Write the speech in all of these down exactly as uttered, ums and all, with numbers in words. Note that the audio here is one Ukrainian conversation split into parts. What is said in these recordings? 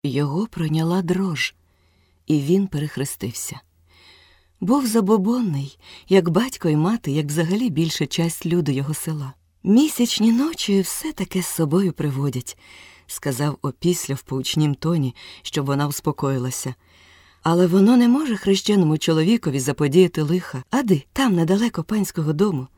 Його пройняла дрож, і він перехрестився. Був забобонний, як батько й мати, як взагалі більша часть люду його села. «Місячні ночі все таке з собою приводять», – сказав опісля в поучнім тоні, щоб вона успокоїлася. «Але воно не може хрещеному чоловікові заподіяти лиха. Ади, там, недалеко панського дому,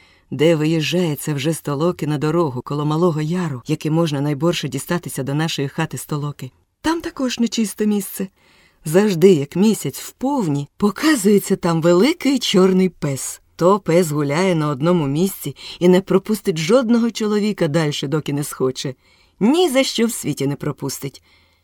де виїжджає це вже з Толоки на дорогу, коло Малого Яру, яким можна найборше дістатися до нашої хати з Толоки. Там також нечисте місце. Завжди, як місяць вповні, показується там великий чорний пес. То пес гуляє на одному місці і не пропустить жодного чоловіка дальше, доки не схоче. Ні за що в світі не пропустить».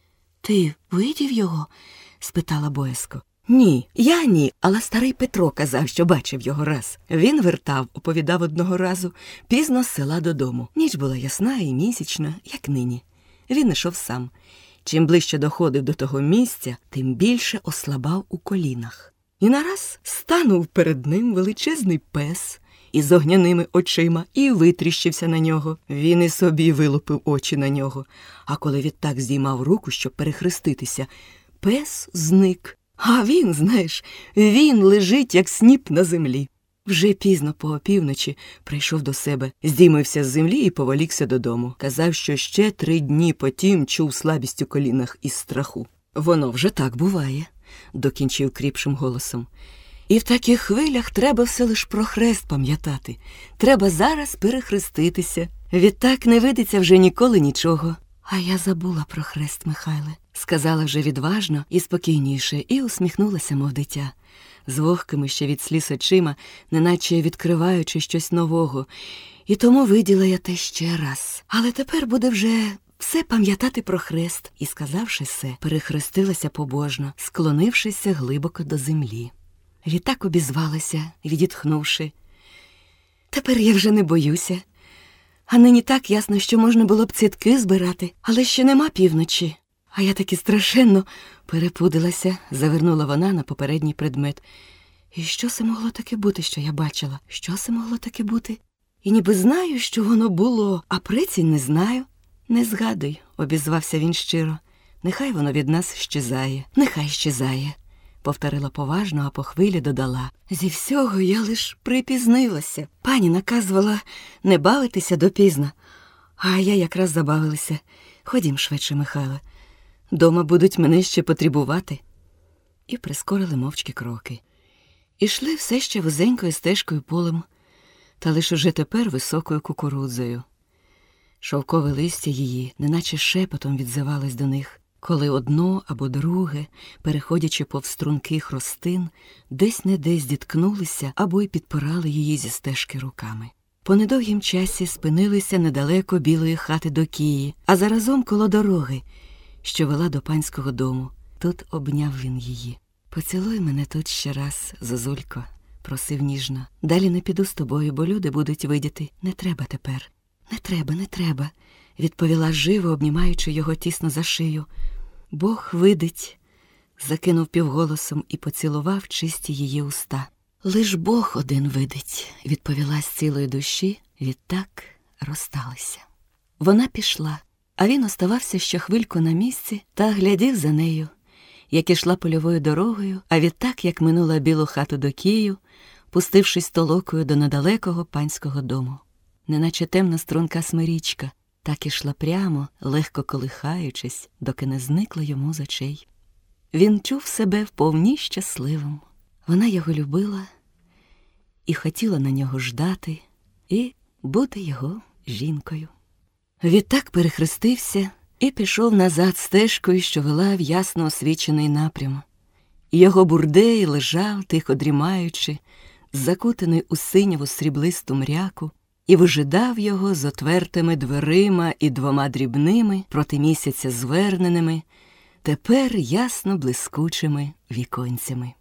«Ти видів його?» – спитала боязко. «Ні, я ні, але старий Петро казав, що бачив його раз. Він вертав, оповідав одного разу, пізно з села додому. Ніч була ясна і місячна, як нині. Він ішов сам. Чим ближче доходив до того місця, тим більше ослабав у колінах. І нараз станув перед ним величезний пес із огняними очима і витріщився на нього. Він і собі вилупив очі на нього. А коли відтак здіймав руку, щоб перехреститися, пес зник. А він, знаєш, він лежить, як сніп на землі. Вже пізно по опівночі прийшов до себе, здіймився з землі і поволікся додому. Казав, що ще три дні потім чув слабість у колінах із страху. «Воно вже так буває», – докінчив кріпшим голосом. «І в таких хвилях треба все лиш про хрест пам'ятати. Треба зараз перехреститися. Відтак не видиться вже ніколи нічого». «А я забула про хрест, Михайле», – сказала вже відважно і спокійніше, і усміхнулася, мов дитя, з вогкими ще від сліз очима, неначе відкриваючи щось нового. «І тому виділа я те ще раз. Але тепер буде вже все пам'ятати про хрест». І, сказавши все, перехрестилася побожно, склонившися глибоко до землі. Відтак обізвалася, відітхнувши: «Тепер я вже не боюся. А нині так ясно, що можна було б цвітки збирати, але ще нема півночі. А я таки страшенно перепудилася», – завернула вона на попередній предмет. «І що це могло таке бути, що я бачила? Що це могло таке бути? І ніби знаю, що воно було, а прицінь не знаю». «Не згадуй», – обізвався він щиро. «Нехай воно від нас щезає, нехай щезає», – повторила поважно, а по хвилі додала: «Зі всього я лиш припізнилася. Пані наказувала не бавитися допізно, а я якраз забавилася. Ходім швидше, Михайле. Дома будуть мене ще потребувати». І прискорили мовчки кроки. Ішли все ще вузенькою стежкою полем, та лише уже тепер високою кукурудзою. Шовкове листя її, неначе шепотом відзивалось до них, коли одно або друге, переходячи повз струнких ростин, десь-не-десь зіткнулися або й підпирали її зі стежки руками. По недовгім часі спинилися недалеко білої хати до Кії, а заразом коло дороги, що вела до панського дому. Тут обняв він її. «Поцілуй мене тут ще раз, зозулько», – просив ніжно. «Далі не піду з тобою, бо люди будуть видіти. Не треба тепер». «Не треба, не треба», – відповіла живо, обнімаючи його тісно за шию. «Бог видить», – закинув півголосом і поцілував чисті її уста. «Лиш Бог один видить», – відповіла з цілої душі, відтак розсталися. Вона пішла, а він оставався ще хвильку на місці та глядів за нею, як ішла польовою дорогою, а відтак, як минула білу хату до Кію, пустившись толокою до недалекого панського дому. Неначе темна струнка смирічка, так ішла прямо, легко колихаючись, доки не зникла йому з очей. Він чув себе вповні щасливим. Вона його любила і хотіла на нього ждати і бути його жінкою. Відтак перехрестився і пішов назад стежкою, що вела в ясно освічений напрям. Його бурдей лежав, тихо дрімаючи, закутаний у синяву сріблисту мряку, і вижидав його з отвертими дверима і двома дрібними, проти місяця зверненими, тепер ясно блискучими віконцями.